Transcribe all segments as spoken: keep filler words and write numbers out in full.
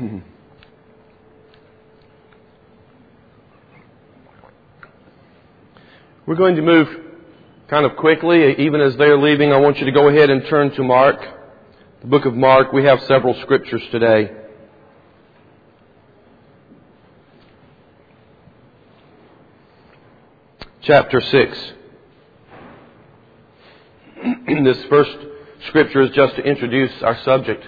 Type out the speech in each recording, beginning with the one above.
We're going to move kind of quickly. Even as they're leaving, I want you to go ahead and turn to Mark, the book of Mark. We have several scriptures today. Chapter six. This first scripture is just to introduce our subject.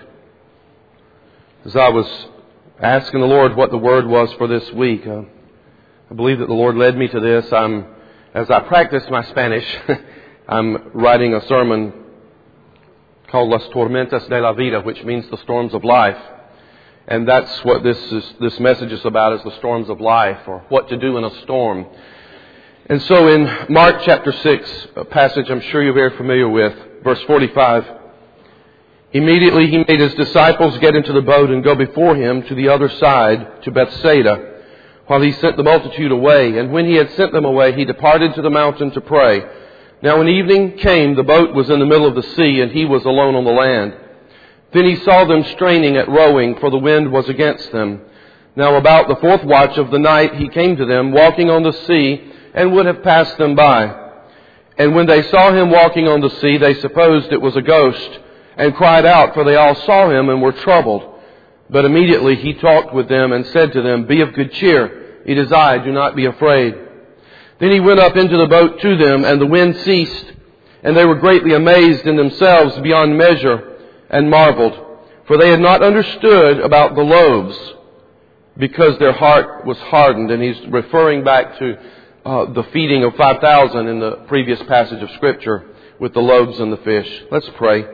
As I was asking the Lord what the word was for this week, uh, I believe that the Lord led me to this. I'm, as I practice my Spanish, I'm writing a sermon called Las Tormentas de la Vida, which means the storms of life. And that's what this is, this message is about, is the storms of life, or what to do in a storm. And so in Mark chapter six, a passage I'm sure you're very familiar with, verse forty-five, immediately he made his disciples get into the boat and go before him to the other side, to Bethsaida, while he sent the multitude away. And when he had sent them away, he departed to the mountain to pray. Now when evening came, the boat was in the middle of the sea, and he was alone on the land. Then he saw them straining at rowing, for the wind was against them. Now about the fourth watch of the night he came to them, walking on the sea, and would have passed them by. And when they saw him walking on the sea, they supposed it was a ghost, and cried out, for they all saw him and were troubled. But immediately he talked with them and said to them, "Be of good cheer, it is I, do not be afraid." Then he went up into the boat to them, and the wind ceased, and they were greatly amazed in themselves beyond measure, and marveled. For they had not understood about the loaves, because their heart was hardened. And he's referring back to uh, the feeding of five thousand in the previous passage of Scripture with the loaves and the fish. Let's pray.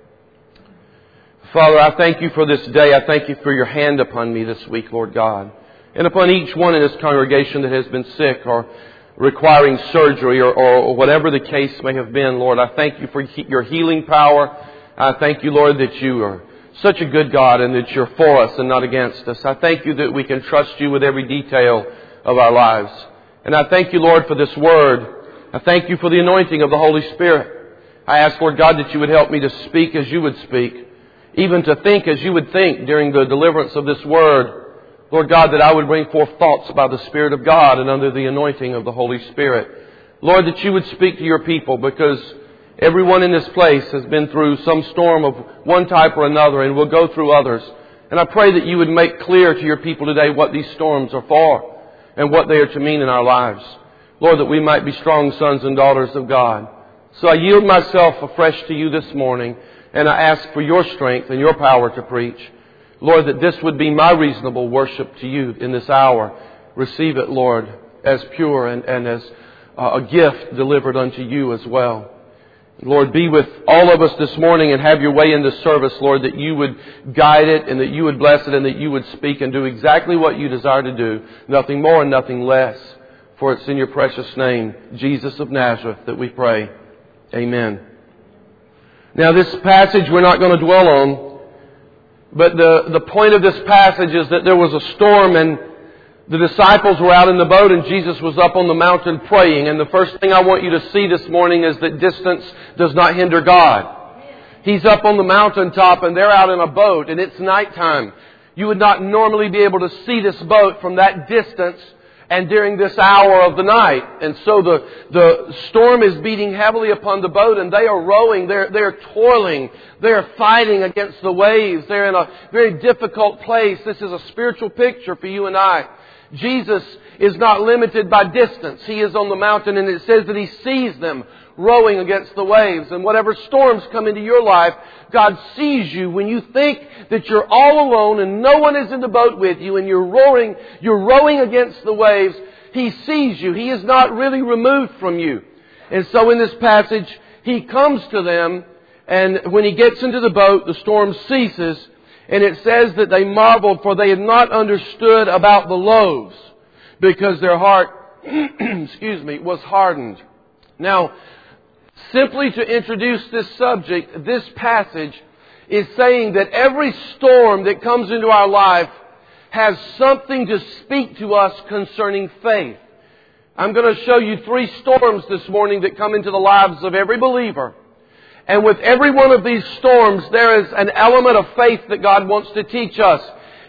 Father, I thank you for this day. I thank you for your hand upon me this week, Lord God. And upon each one in this congregation that has been sick or requiring surgery or, or whatever the case may have been, Lord, I thank you for your healing power. I thank you, Lord, that you are such a good God and that you're for us and not against us. I thank you that we can trust you with every detail of our lives. And I thank you, Lord, for this word. I thank you for the anointing of the Holy Spirit. I ask, Lord God, that you would help me to speak as you would speak, even to think as you would think during the deliverance of this word. Lord God, that I would bring forth thoughts by the Spirit of God and under the anointing of the Holy Spirit. Lord, that you would speak to your people, because everyone in this place has been through some storm of one type or another and will go through others. And I pray that you would make clear to your people today what these storms are for and what they are to mean in our lives. Lord, that we might be strong sons and daughters of God. So I yield myself afresh to you this morning, and I ask for your strength and your power to preach. Lord, that this would be my reasonable worship to you in this hour. Receive it, Lord, as pure and, and as uh, a gift delivered unto you as well. Lord, be with all of us this morning and have your way in this service, Lord, that you would guide it and that you would bless it and that you would speak and do exactly what you desire to do. Nothing more and nothing less. For it's in your precious name, Jesus of Nazareth, that we pray. Amen. Now, this passage we're not going to dwell on, but the, the point of this passage is that there was a storm and the disciples were out in the boat and Jesus was up on the mountain praying. And the first thing I want you to see this morning is that distance does not hinder God. He's up on the mountaintop and they're out in a boat and it's nighttime. You would not normally be able to see this boat from that distance and during this hour of the night. And so the, the storm is beating heavily upon the boat and they are rowing. They're, they're toiling. They're fighting against the waves. They're in a very difficult place. This is a spiritual picture for you and I. Jesus is not limited by distance. He is on the mountain and it says that He sees them rowing against the waves. And whatever storms come into your life, God sees you when you think that you're all alone and no one is in the boat with you and you're rowing, you're rowing against the waves. He sees you. He is not really removed from you. And so in this passage, He comes to them, and when He gets into the boat, the storm ceases. And it says that they marveled, for they had not understood about the loaves, because their heart, excuse me, was hardened. Now, simply to introduce this subject, this passage is saying that every storm that comes into our life has something to speak to us concerning faith. I'm going to show you three storms this morning that come into the lives of every believer. And with every one of these storms, there is an element of faith that God wants to teach us.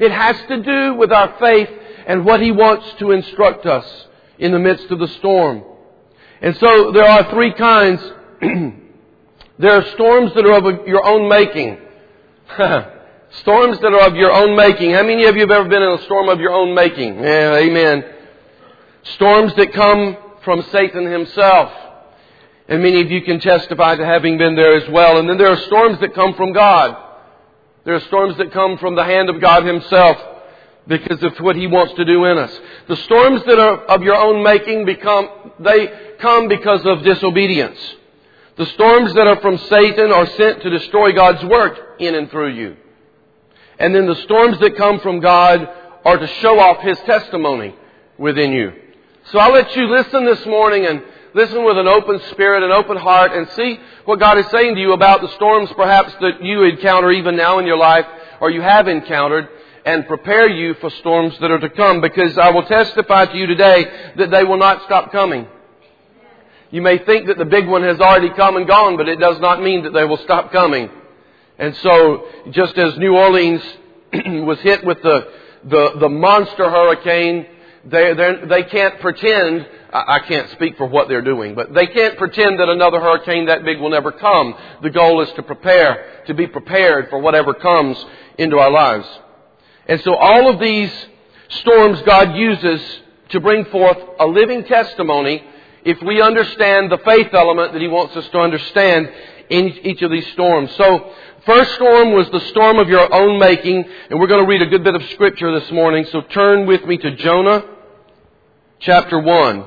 It has to do with our faith and what He wants to instruct us in the midst of the storm. And so there are three kinds. There are storms that are of your own making. Storms that are of your own making. How many of you have ever been in a storm of your own making? Yeah, amen. Storms that come from Satan himself. And many of you can testify to having been there as well. And then there are storms that come from God. There are storms that come from the hand of God Himself because of what He wants to do in us. The storms that are of your own making become, they come because of disobedience. The storms that are from Satan are sent to destroy God's work in and through you. And then the storms that come from God are to show off His testimony within you. So I'll let you listen this morning and listen with an open spirit, an open heart, and see what God is saying to you about the storms perhaps that you encounter even now in your life, or you have encountered, and prepare you for storms that are to come. Because I will testify to you today that they will not stop coming. You may think that the big one has already come and gone, but it does not mean that they will stop coming. And so, just as New Orleans was hit with the, the, the monster hurricane, they, they can't pretend, I can't speak for what they're doing, but they can't pretend that another hurricane that big will never come. The goal is to prepare, to be prepared for whatever comes into our lives. And so all of these storms God uses to bring forth a living testimony if we understand the faith element that He wants us to understand in each of these storms. So, first storm was the storm of your own making, and we're going to read a good bit of Scripture this morning. So turn with me to Jonah chapter one.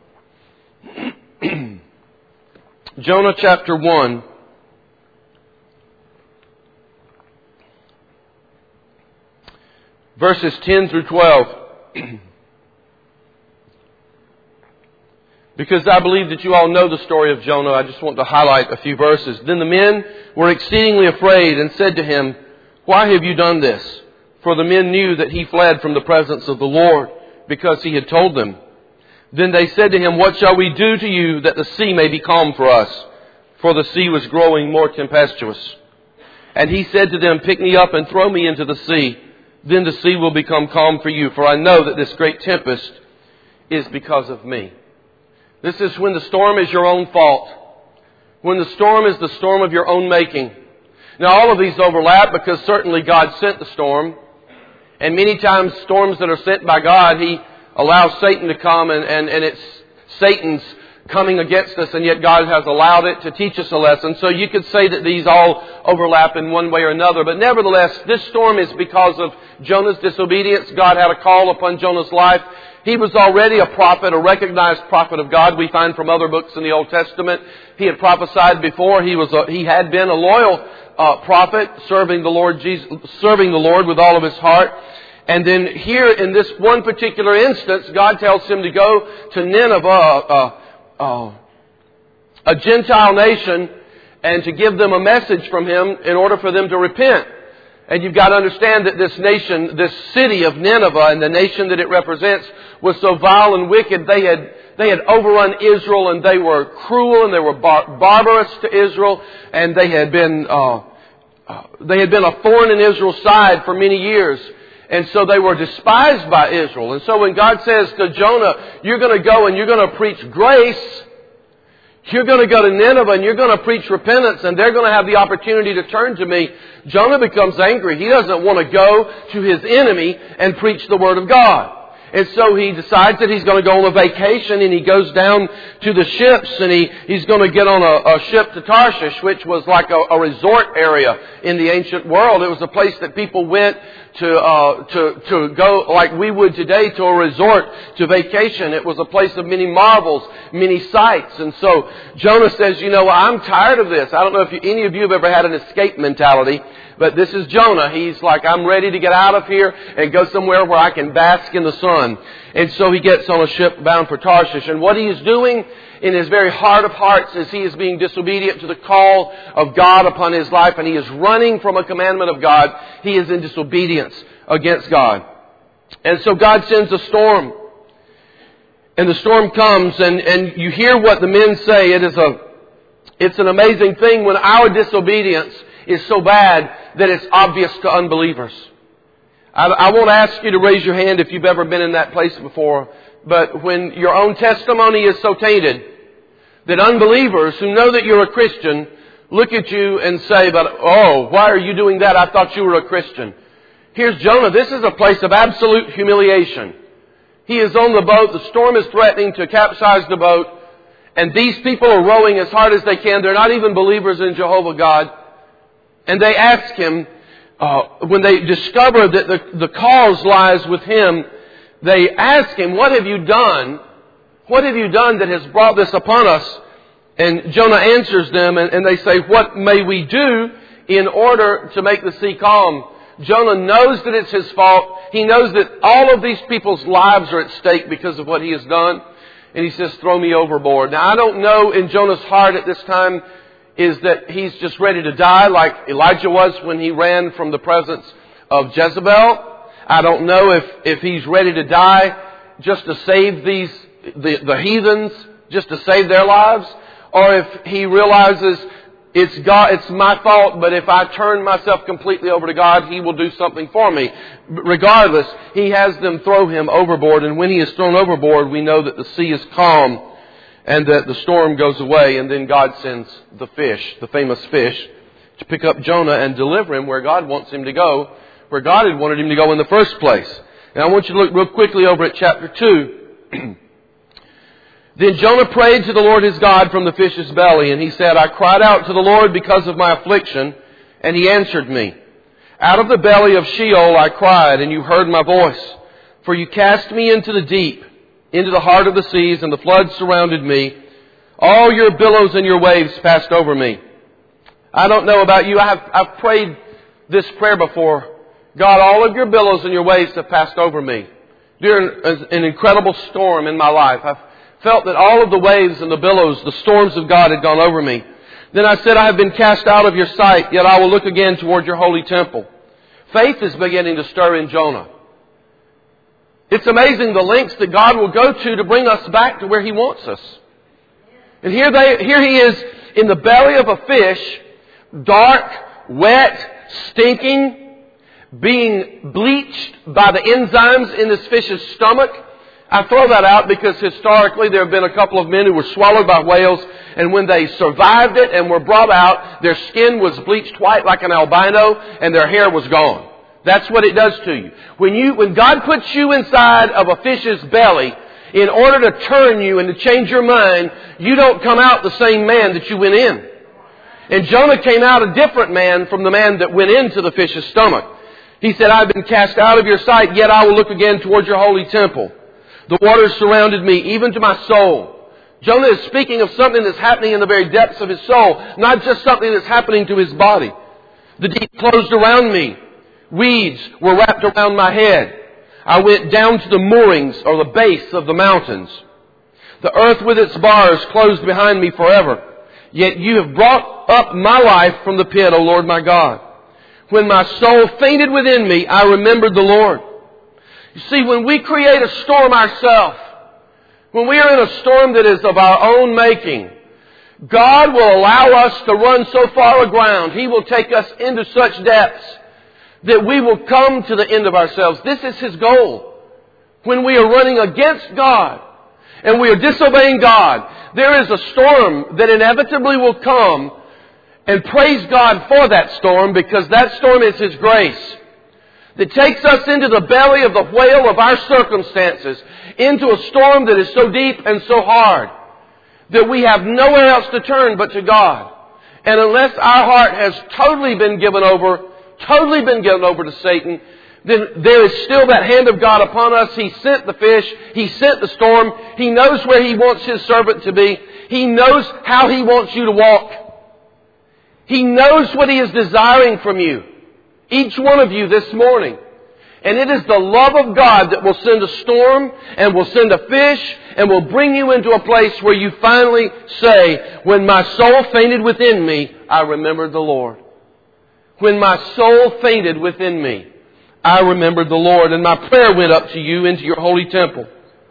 Jonah chapter one. Verses ten through twelve. Because I believe that you all know the story of Jonah, I just want to highlight a few verses. Then the men were exceedingly afraid and said to him, "Why have you done this?" For the men knew that he fled from the presence of the Lord, because he had told them. Then they said to him, "What shall we do to you that the sea may be calm for us?" For the sea was growing more tempestuous. And he said to them, "Pick me up and throw me into the sea. Then the sea will become calm for you. For I know that this great tempest is because of me." This is when the storm is your own fault. When the storm is the storm of your own making. Now all of these overlap because certainly God sent the storm. And many times storms that are sent by God, He allows Satan to come and, and, and it's Satan's coming against us, and yet God has allowed it to teach us a lesson. So you could say that these all overlap in one way or another. But nevertheless, this storm is because of Jonah's disobedience. God had a call upon Jonah's life. He was already a prophet, a recognized prophet of God. We find from other books in the Old Testament. He had prophesied before. He was a, he had been a loyal uh, prophet, serving the Lord Jesus, serving the Lord with all of his heart. And then here in this one particular instance, God tells him to go to Nineveh, uh, uh, a Gentile nation, and to give them a message from Him in order for them to repent. And you've got to understand that this nation, this city of Nineveh and the nation that it represents was so vile and wicked. They had, they had overrun Israel, and they were cruel and they were bar- barbarous to Israel, and they had been, uh, uh, they had been a thorn in Israel's side for many years. And so they were despised by Israel. And so when God says to Jonah, "You're going to go and you're going to preach grace," you're going to go to Nineveh and you're going to preach repentance, and they're going to have the opportunity to turn to me. Jonah becomes angry. He doesn't want to go to his enemy and preach the Word of God. And so he decides that he's going to go on a vacation, and he goes down to the ships, and he, he's going to get on a, a ship to Tarshish, which was like a, a resort area in the ancient world. It was a place that people went to, uh, to, to go like we would today to a resort, to vacation. It was a place of many marvels, many sights. And so Jonah says, you know, I'm tired of this. I don't know if you, any of you have ever had an escape mentality. But this is Jonah. He's like, I'm ready to get out of here and go somewhere where I can bask in the sun. And so he gets on a ship bound for Tarshish. And what he is doing in his very heart of hearts is he is being disobedient to the call of God upon his life. And he is running from a commandment of God. He is in disobedience against God. And so God sends a storm. And the storm comes, and, and you hear what the men say. It is a, it's an amazing thing when our disobedience is so bad that it's obvious to unbelievers. I, I won't ask you to raise your hand if you've ever been in that place before, but when your own testimony is so tainted that unbelievers who know that you're a Christian look at you and say, "But oh, why are you doing that? I thought you were a Christian." Here's Jonah. This is a place of absolute humiliation. He is on the boat. The storm is threatening to capsize the boat. And these people are rowing as hard as they can. They're not even believers in Jehovah God. And they ask him, uh, when they discover that the, the cause lies with him, they ask him, "What have you done? What have you done that has brought this upon us?" And Jonah answers them, and, and they say, "What may we do in order to make the sea calm?" Jonah knows that it's his fault. He knows that all of these people's lives are at stake because of what he has done. And he says, "Throw me overboard." Now, I don't know in Jonah's heart at this time is that he's just ready to die like Elijah was when he ran from the presence of Jezebel. I don't know if, if he's ready to die just to save these, the, the heathens, just to save their lives. Or if he realizes it's God, it's my fault, but if I turn myself completely over to God, He will do something for me. Regardless, He has them throw him overboard, and when he is thrown overboard, we know that the sea is calm and that the storm goes away, and then God sends the fish, the famous fish, to pick up Jonah and deliver him where God wants him to go, where God had wanted him to go in the first place. Now I want you to look real quickly over at chapter two. Then Jonah prayed to the Lord his God from the fish's belly, and he said, "I cried out to the Lord because of my affliction, and He answered me. Out of the belly of Sheol I cried, and you heard my voice. For you cast me into the deep, into the heart of the seas, and the floods surrounded me. All your billows and your waves passed over me." I don't know about you. I have, I've prayed this prayer before. God, all of your billows and your waves have passed over me. During an incredible storm in my life, I've felt that all of the waves and the billows, the storms of God had gone over me. Then I said, "I have been cast out of your sight, yet I will look again toward your holy temple." Faith is beginning to stir in Jonah. It's amazing the lengths that God will go to to bring us back to where He wants us. And here they, here he is in the belly of a fish, dark, wet, stinking, being bleached by the enzymes in this fish's stomach. I throw that out because historically there have been a couple of men who were swallowed by whales, and when they survived it and were brought out, their skin was bleached white like an albino and their hair was gone. That's what it does to you. When you, when God puts you inside of a fish's belly, in order to turn you and to change your mind, you don't come out the same man that you went in. And Jonah came out a different man from the man that went into the fish's stomach. He said, "I've been cast out of your sight, yet I will look again toward your holy temple. The waters surrounded me, even to my soul." Jonah is speaking of something that's happening in the very depths of his soul, not just something that's happening to his body. "The deep closed around me. Weeds were wrapped around my head. I went down to the moorings or the base of the mountains. The earth with its bars closed behind me forever. Yet you have brought up my life from the pit, O Lord my God. When my soul fainted within me, I remembered the Lord." You see, when we create a storm ourselves, when we are in a storm that is of our own making, God will allow us to run so far aground. He will take us into such depths that we will come to the end of ourselves. This is His goal. When we are running against God and we are disobeying God, there is a storm that inevitably will come, and praise God for that storm, because that storm is His grace that takes us into the belly of the whale of our circumstances, into a storm that is so deep and so hard that we have nowhere else to turn but to God. And unless our heart has totally been given over, totally been given over to Satan, then there is still that hand of God upon us. He sent the fish. He sent the storm. He knows where He wants His servant to be. He knows how He wants you to walk. He knows what He is desiring from you. Each one of you this morning. And it is the love of God that will send a storm and will send a fish and will bring you into a place where you finally say, "When my soul fainted within me, I remembered the Lord." When my soul fainted within me, I remembered the Lord, and my prayer went up to you into your holy temple.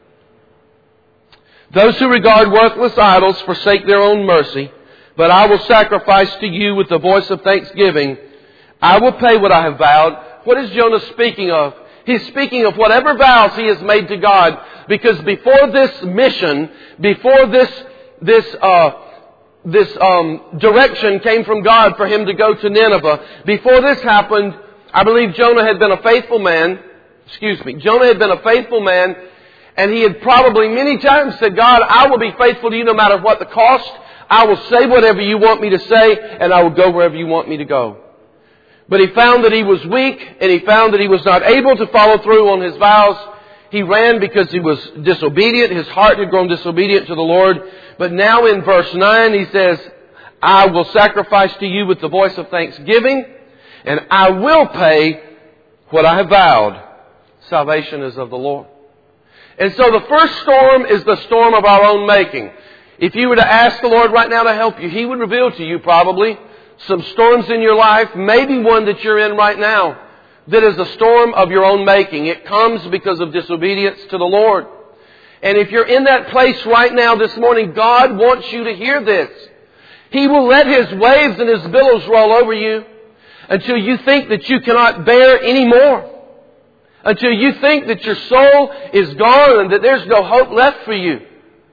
"Those who regard worthless idols forsake their own mercy, but I will sacrifice to you with the voice of thanksgiving. I will pay what I have vowed. What is Jonah speaking of? He's speaking of whatever vows he has made to God. Because before this mission, before this, this, uh, this, um, direction came from God for him to go to Nineveh, before this happened, I believe Jonah had been a faithful man. Excuse me. Jonah had been a faithful man, and he had probably many times said, God, I will be faithful to you no matter what the cost. I will say whatever you want me to say, and I will go wherever you want me to go. But he found that he was weak, and he found that he was not able to follow through on his vows. He ran because he was disobedient. His heart had grown disobedient to the Lord. But now in verse nine he says, I will sacrifice to you with the voice of thanksgiving, and I will pay what I have vowed. Salvation is of the Lord. And so the first storm is the storm of our own making. If you were to ask the Lord right now to help you, He would reveal to you probably some storms in your life, maybe one that you're in right now, that is a storm of your own making. It comes because of disobedience to the Lord. And if you're in that place right now this morning, God wants you to hear this. He will let His waves and His billows roll over you until you think that you cannot bear any more. Until you think that your soul is gone and that there's no hope left for you.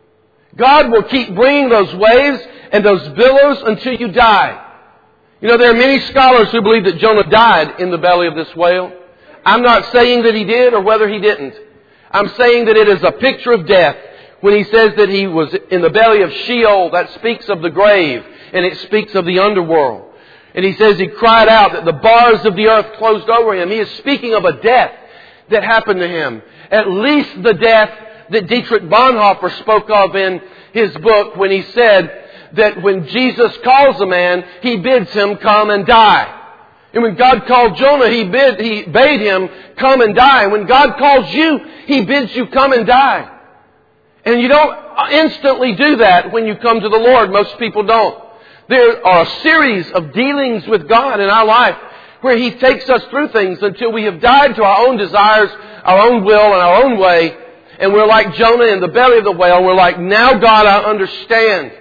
God will keep bringing those waves and those billows until you die. You know, there are many scholars who believe that Jonah died in the belly of this whale. I'm not saying that he did or whether he didn't. I'm saying that it is a picture of death. When he says that he was in the belly of Sheol, that speaks of the grave and it speaks of the underworld. And he says he cried out that the bars of the earth closed over him. He is speaking of a death that happened to him. At least the death that Dietrich Bonhoeffer spoke of in his book when he said that when Jesus calls a man, He bids him come and die. And when God called Jonah, He bid, He bade him come and die. And when God calls you, He bids you come and die. And you don't instantly do that when you come to the Lord. Most people don't. There are a series of dealings with God in our life where He takes us through things until we have died to our own desires, our own will, and our own way. And we're like Jonah in the belly of the whale. We're like, now God, I understand.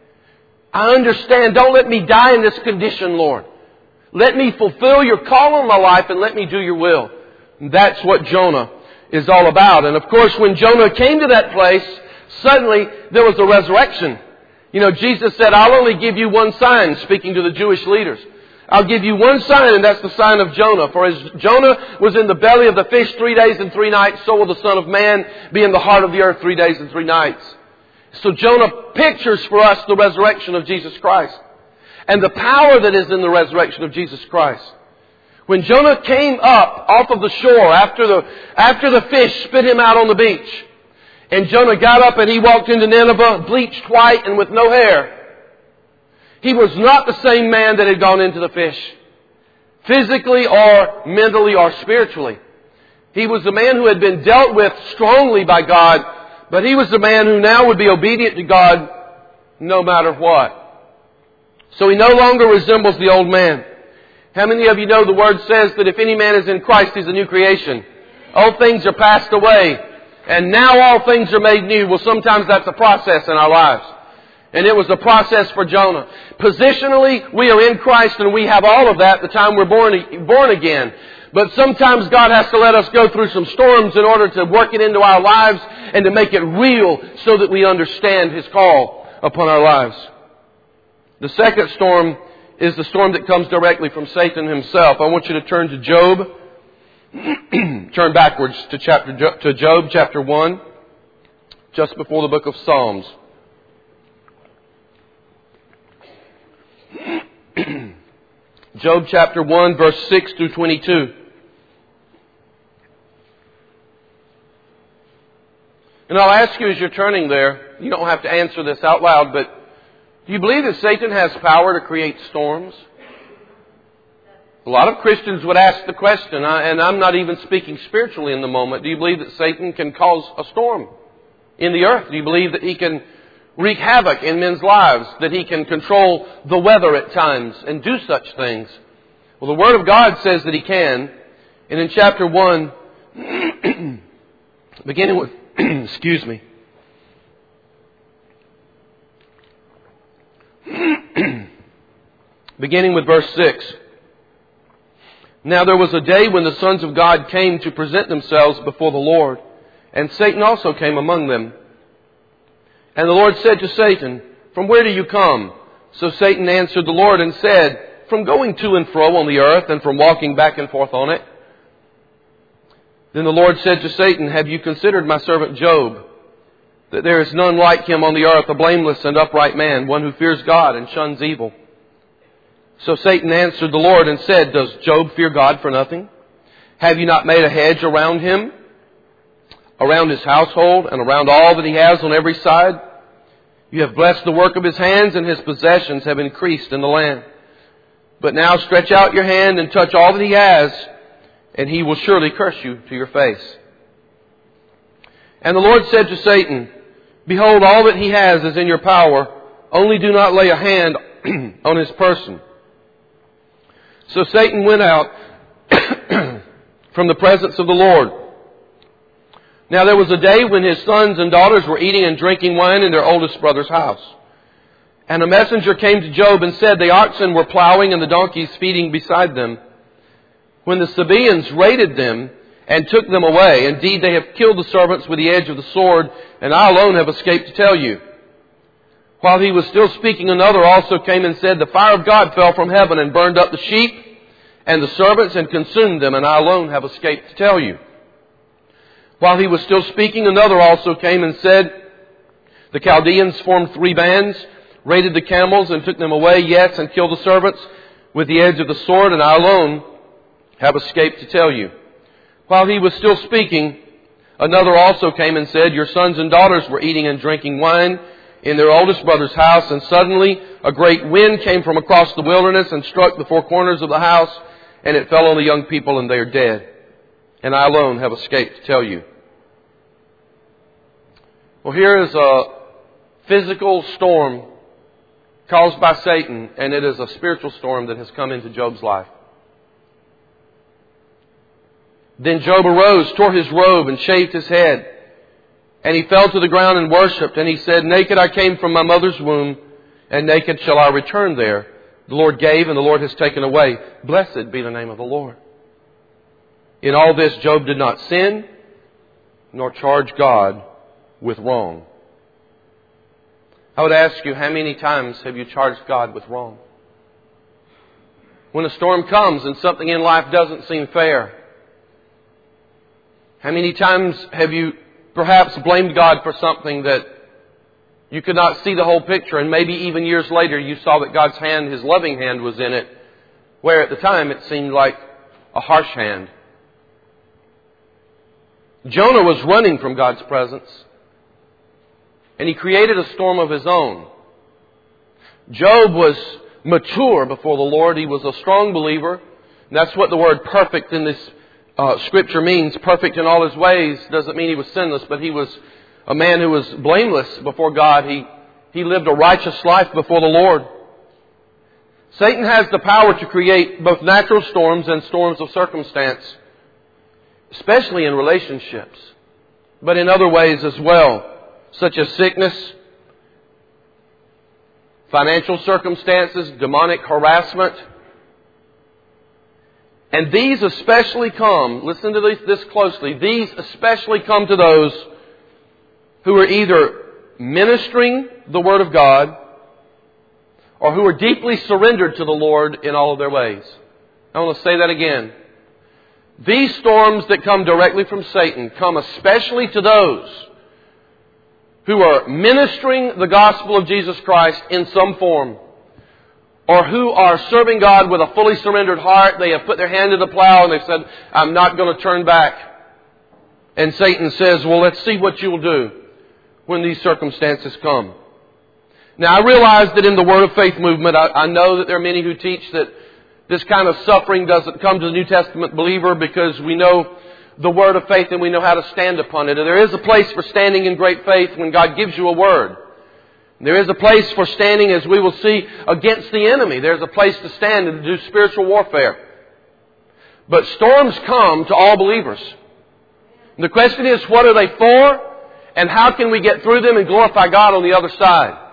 I understand. Don't let me die in this condition, Lord. Let me fulfill your call on my life and let me do your will. And that's what Jonah is all about. And of course, when Jonah came to that place, suddenly there was a resurrection. You know, Jesus said, I'll only give you one sign, speaking to the Jewish leaders. I'll give you one sign, and that's the sign of Jonah. For as Jonah was in the belly of the fish three days and three nights, so will the Son of Man be in the heart of the earth three days and three nights. So Jonah pictures for us the resurrection of Jesus Christ and the power that is in the resurrection of Jesus Christ. When Jonah came up off of the shore after the, after the fish spit him out on the beach, and Jonah got up and he walked into Nineveh, bleached white and with no hair, he was not the same man that had gone into the fish, physically or mentally or spiritually. He was a man who had been dealt with strongly by God, but he was the man who now would be obedient to God no matter what. So he no longer resembles the old man. How many of you know the Word says that if any man is in Christ, he's a new creation? Old things are passed away, and now all things are made new. Well, sometimes that's a process in our lives. And it was a process for Jonah. Positionally, we are in Christ and we have all of that the time we're born, born again. But sometimes God has to let us go through some storms in order to work it into our lives and to make it real so that we understand His call upon our lives. The second storm is the storm that comes directly from Satan himself. I want you to turn to Job. Turn backwards to chapter to Job chapter one, just before the book of Psalms. Job chapter one, verse six through twenty-two. And I'll ask you as you're turning there, you don't have to answer this out loud, but do you believe that Satan has power to create storms? A lot of Christians would ask the question, and I'm not even speaking spiritually in the moment, do you believe that Satan can cause a storm in the earth? Do you believe that he can wreak havoc in men's lives, that he can control the weather at times and do such things? Well, the Word of God says that he can. And in chapter one, beginning with, excuse me, beginning with verse six. Now there was a day when the sons of God came to present themselves before the Lord, and Satan also came among them. And the Lord said to Satan, "From where do you come?" So Satan answered the Lord and said, "From going to and fro on the earth, and from walking back and forth on it." Then the Lord said to Satan, "Have you considered my servant Job, that there is none like him on the earth, a blameless and upright man, one who fears God and shuns evil?" So Satan answered the Lord and said, "Does Job fear God for nothing? Have you not made a hedge around him, around his household, and around all that he has on every side? You have blessed the work of his hands, and his possessions have increased in the land. But now stretch out your hand and touch all that he has, and he will surely curse you to your face." And the Lord said to Satan, "Behold, all that he has is in your power. Only do not lay a hand on his person." So Satan went out from the presence of the Lord. Now there was a day when his sons and daughters were eating and drinking wine in their oldest brother's house. And a messenger came to Job and said, "The oxen were plowing and the donkeys feeding beside them, when the Sabaeans raided them and took them away. Indeed, they have killed the servants with the edge of the sword, and I alone have escaped to tell you." While he was still speaking, another also came and said, "The fire of God fell from heaven and burned up the sheep and the servants and consumed them, and I alone have escaped to tell you." While he was still speaking, another also came and said, "The Chaldeans formed three bands, raided the camels and took them away, yes, and killed the servants with the edge of the sword, and I alone have escaped to tell you." While he was still speaking, another also came and said, "Your sons and daughters were eating and drinking wine in their oldest brother's house, and suddenly a great wind came from across the wilderness and struck the four corners of the house, and it fell on the young people, and they are dead. And I alone have escaped to tell you." Well, here is a physical storm caused by Satan, and it is a spiritual storm that has come into Job's life. Then Job arose, tore his robe, and shaved his head. And he fell to the ground and worshipped. And he said, "Naked I came from my mother's womb, and naked shall I return there. The Lord gave, and the Lord has taken away. Blessed be the name of the Lord." In all this, Job did not sin, nor charge God with wrong. I would ask you, how many times have you charged God with wrong? When a storm comes and something in life doesn't seem fair, how many times have you perhaps blamed God for something that you could not see the whole picture, and maybe even years later you saw that God's hand, His loving hand, was in it, where at the time it seemed like a harsh hand? Jonah was running from God's presence, and he created a storm of his own. Job was mature before the Lord. He was a strong believer. And that's what the word perfect in this uh, scripture means. Perfect in all his ways doesn't mean he was sinless, but he was a man who was blameless before God. He, he lived a righteous life before the Lord. Satan has the power to create both natural storms and storms of circumstance, especially in relationships, but in other ways as well, such as sickness, financial circumstances, demonic harassment. And these especially come, listen to this, this closely, these especially come to those who are either ministering the Word of God or who are deeply surrendered to the Lord in all of their ways. I want to say that again. These storms that come directly from Satan come especially to those who are ministering the gospel of Jesus Christ in some form, or who are serving God with a fully surrendered heart. They have put their hand to the plow and they've said, "I'm not going to turn back." And Satan says, "Well, let's see what you'll do when these circumstances come." Now, I realize that in the Word of Faith movement, I, I know that there are many who teach that this kind of suffering doesn't come to the New Testament believer because we know the Word of faith and we know how to stand upon it. And there is a place for standing in great faith when God gives you a Word. There is a place for standing, as we will see, against the enemy. There's a place to stand and to do spiritual warfare. But storms come to all believers. And the question is, what are they for? And how can we get through them and glorify God on the other side?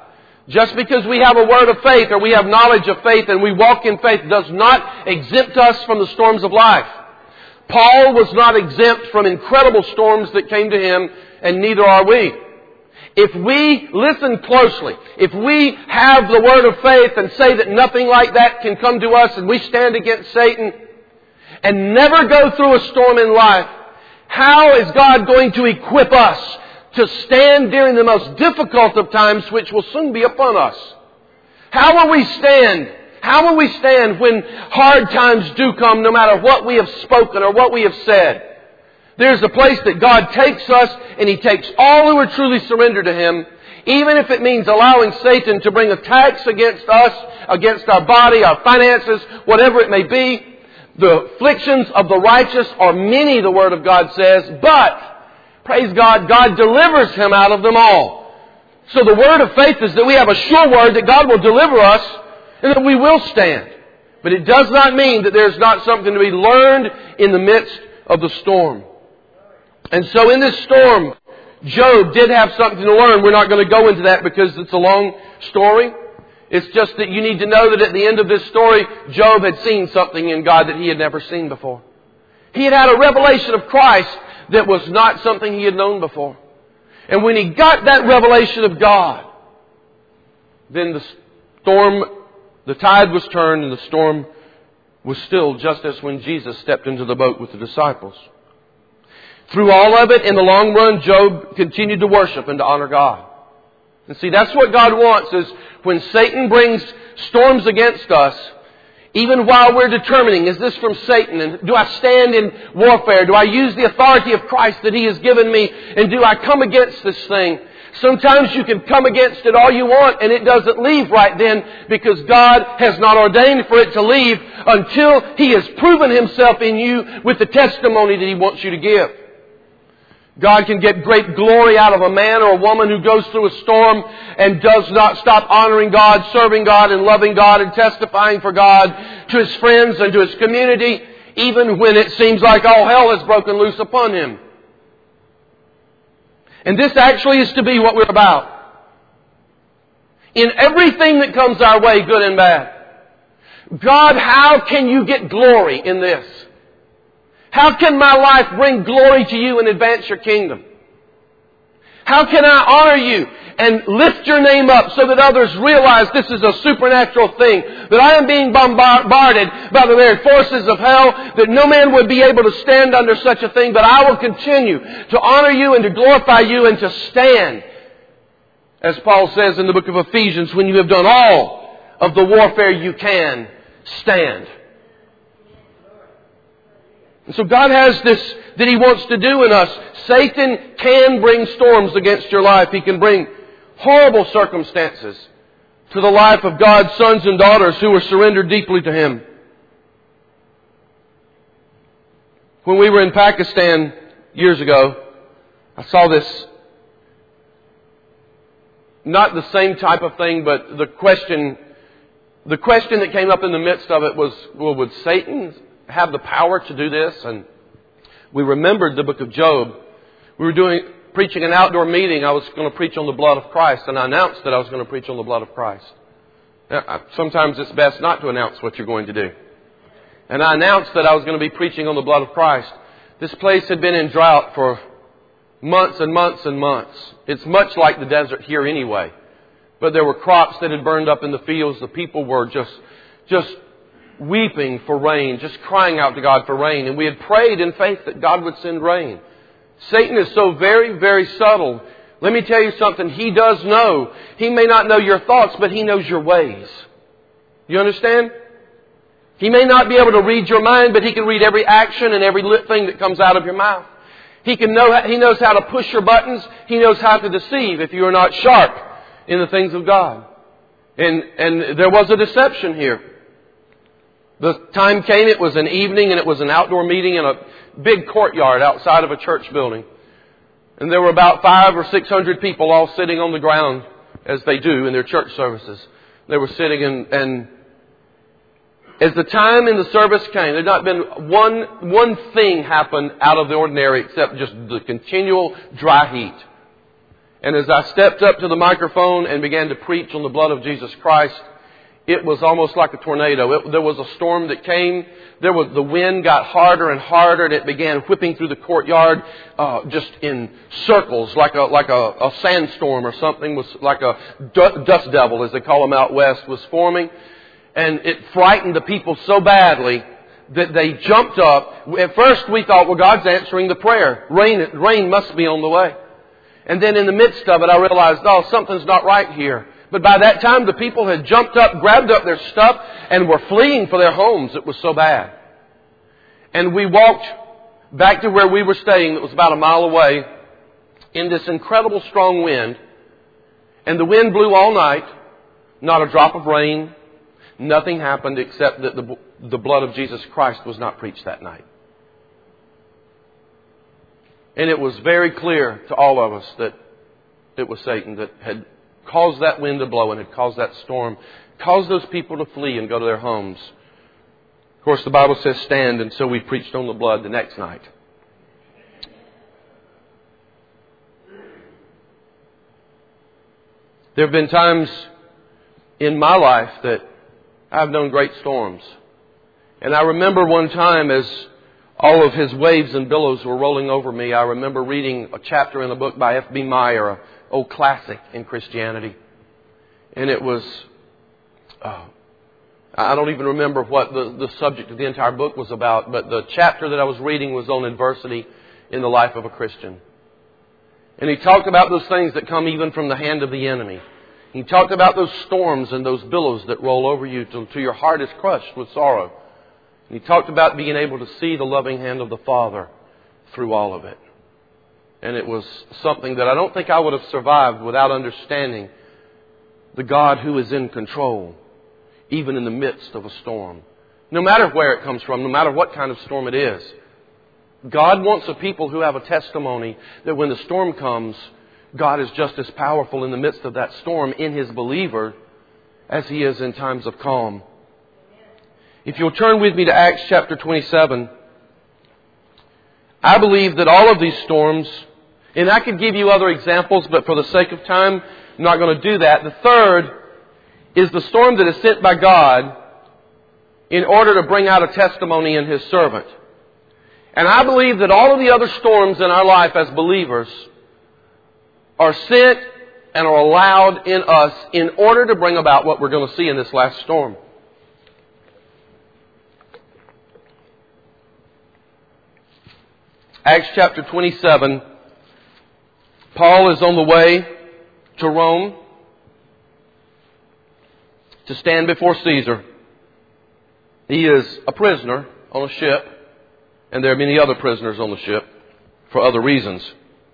Just because we have a word of faith or we have knowledge of faith and we walk in faith does not exempt us from the storms of life. Paul was not exempt from incredible storms that came to him, and neither are we. If we listen closely, if we have the word of faith and say that nothing like that can come to us and we stand against Satan and never go through a storm in life, how is God going to equip us to stand during the most difficult of times, which will soon be upon us? How will we stand? How will we stand when hard times do come, no matter what we have spoken or what we have said? There's a place that God takes us, and He takes all who are truly surrendered to Him, even if it means allowing Satan to bring attacks against us, against our body, our finances, whatever it may be. The afflictions of the righteous are many, the Word of God says, but, praise God, God delivers him out of them all. So the word of faith is that we have a sure word that God will deliver us and that we will stand. But it does not mean that there's not something to be learned in the midst of the storm. And so in this storm, Job did have something to learn. We're not going to go into that because it's a long story. It's just that you need to know that at the end of this story, Job had seen something in God that he had never seen before. He had had a revelation of Christ that was not something he had known before. And when he got that revelation of God, then the storm, the tide was turned and the storm was still, just as when Jesus stepped into the boat with the disciples. Through all of it, in the long run, Job continued to worship and to honor God. And see, that's what God wants, is when Satan brings storms against us, even while we're determining, is this from Satan? And do I stand in warfare? Do I use the authority of Christ that He has given me? And do I come against this thing? Sometimes you can come against it all you want and it doesn't leave right then, because God has not ordained for it to leave until He has proven Himself in you with the testimony that He wants you to give. God can get great glory out of a man or a woman who goes through a storm and does not stop honoring God, serving God, and loving God, and testifying for God to his friends and to his community, even when it seems like all hell has broken loose upon him. And this actually is to be what we're about. In everything that comes our way, good and bad. God, how can you get glory in this? How can my life bring glory to you and advance your kingdom? How can I honor you and lift your name up so that others realize this is a supernatural thing, that I am being bombarded by the very forces of hell, that no man would be able to stand under such a thing, but I will continue to honor you and to glorify you and to stand. As Paul says in the book of Ephesians, when you have done all of the warfare you can, stand. And so God has this that He wants to do in us. Satan can bring storms against your life. He can bring horrible circumstances to the life of God's sons and daughters who are surrendered deeply to Him. When we were in Pakistan years ago, I saw this, not the same type of thing, but the question, the question that came up in the midst of it was, well, would Satan have the power to do this? And we remembered the book of Job. We were doing preaching an outdoor meeting. I was going to preach on the blood of Christ, and I announced that I was going to preach on the blood of Christ. Now, sometimes it's best not to announce what you're going to do. And I announced that I was going to be preaching on the blood of Christ. This place had been in drought for months and months and months. It's much like the desert here anyway. But there were crops that had burned up in the fields. The people were just, just weeping for rain, just crying out to God for rain. And we had prayed in faith that God would send rain. Satan is so very, very subtle. Let me tell you something. He does know. He may not know your thoughts, but he knows your ways. You understand? He may not be able to read your mind, but he can read every action and every thing that comes out of your mouth. He can know. He knows how to push your buttons. He knows how to deceive if you are not sharp in the things of God. And and there was a deception here. The time came, it was an evening, and it was an outdoor meeting in a big courtyard outside of a church building. And there were about five or six hundred people all sitting on the ground, as they do in their church services. They were sitting, and, and as the time in the service came, there had not been one, one thing happened out of the ordinary except just the continual dry heat. And as I stepped up to the microphone and began to preach on the blood of Jesus Christ, it was almost like a tornado. It, there was a storm that came. There was the wind got harder and harder, and it began whipping through the courtyard, uh, just in circles, like a like a, a sandstorm or something. Was like a dust devil, as they call them out west, was forming, and it frightened the people so badly that they jumped up. At first, we thought, well, God's answering the prayer. Rain, rain must be on the way. And then in the midst of it, I realized, oh, something's not right here. But by that time, the people had jumped up, grabbed up their stuff, and were fleeing for their homes. It was so bad. And we walked back to where we were staying, that was about a mile away, in this incredible strong wind. And the wind blew all night. Not a drop of rain. Nothing happened except that the, the blood of Jesus Christ was not preached that night. And it was very clear to all of us that it was Satan that had caused that wind to blow and had caused that storm, caused those people to flee and go to their homes. Of course, the Bible says stand, and so we preached on the blood the next night. There have been times in my life that I've known great storms. And I remember one time as all of his waves and billows were rolling over me, I remember reading a chapter in a book by F B Meyer, an old classic in Christianity. And it was, oh, I don't even remember what the, the subject of the entire book was about, but the chapter that I was reading was on adversity in the life of a Christian. And he talked about those things that come even from the hand of the enemy. He talked about those storms and those billows that roll over you till, till your heart is crushed with sorrow. And he talked about being able to see the loving hand of the Father through all of it. And it was something that I don't think I would have survived without understanding the God who is in control, even in the midst of a storm. No matter where it comes from, no matter what kind of storm it is. God wants a people who have a testimony that when the storm comes, God is just as powerful in the midst of that storm in His believer as He is in times of calm. If you'll turn with me to Acts chapter twenty-seven, I believe that all of these storms, and I could give you other examples, but for the sake of time, I'm not going to do that. The third is the storm that is sent by God in order to bring out a testimony in His servant. And I believe that all of the other storms in our life as believers are sent and are allowed in us in order to bring about what we're going to see in this last storm. Acts chapter twenty-seven, Paul is on the way to Rome to stand before Caesar. He is a prisoner on a ship, and there are many other prisoners on the ship for other reasons.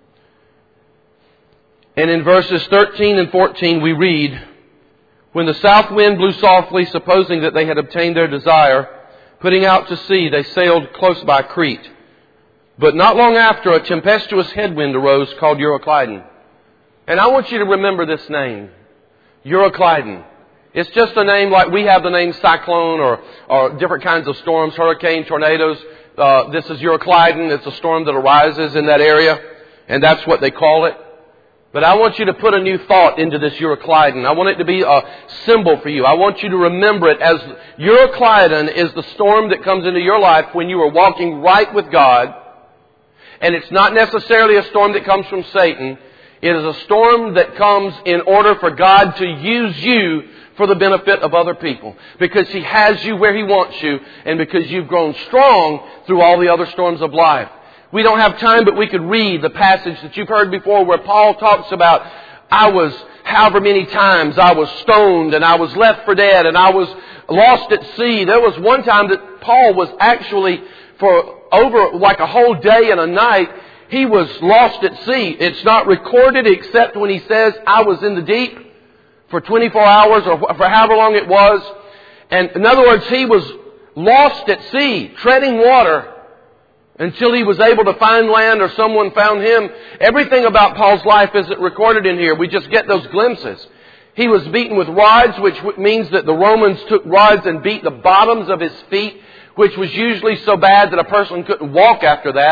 And in verses thirteen and fourteen we read, when the south wind blew softly, supposing that they had obtained their desire, putting out to sea, they sailed close by Crete. But not long after, a tempestuous headwind arose called Euroclydon. And I want you to remember this name, Euroclydon. It's just a name like we have the name cyclone or, or different kinds of storms, hurricane, tornadoes. Uh, this is Euroclydon. It's a storm that arises in that area, and that's what they call it. But I want you to put a new thought into this Euroclydon. I want it to be a symbol for you. I want you to remember it as Euroclydon is the storm that comes into your life when you are walking right with God. And it's not necessarily a storm that comes from Satan. It is a storm that comes in order for God to use you for the benefit of other people. Because He has you where He wants you, and because you've grown strong through all the other storms of life. We don't have time, but we could read the passage that you've heard before where Paul talks about, I was, however many times, I was stoned and I was left for dead and I was lost at sea. There was one time that Paul was actually, for over like a whole day and a night, he was lost at sea. It's not recorded except when he says, I was in the deep for twenty-four hours or for however long it was. And in other words, he was lost at sea, treading water, until he was able to find land or someone found him. Everything about Paul's life isn't recorded in here. We just get those glimpses. He was beaten with rods, which means that the Romans took rods and beat the bottoms of his feet, which was usually so bad that a person couldn't walk after that.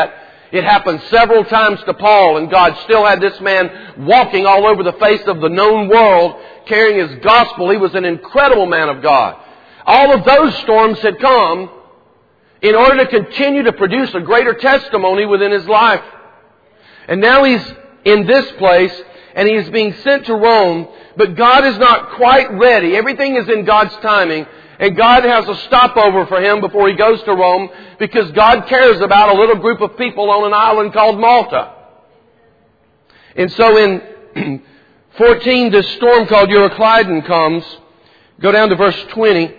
It happened several times to Paul, and God still had this man walking all over the face of the known world, carrying His gospel. He was an incredible man of God. All of those storms had come in order to continue to produce a greater testimony within his life. And now he's in this place, and he is being sent to Rome, but God is not quite ready. Everything is in God's timing. And God has a stopover for him before he goes to Rome, because God cares about a little group of people on an island called Malta. And so in fourteen, this storm called Euroclydon comes. Go down to verse twenty.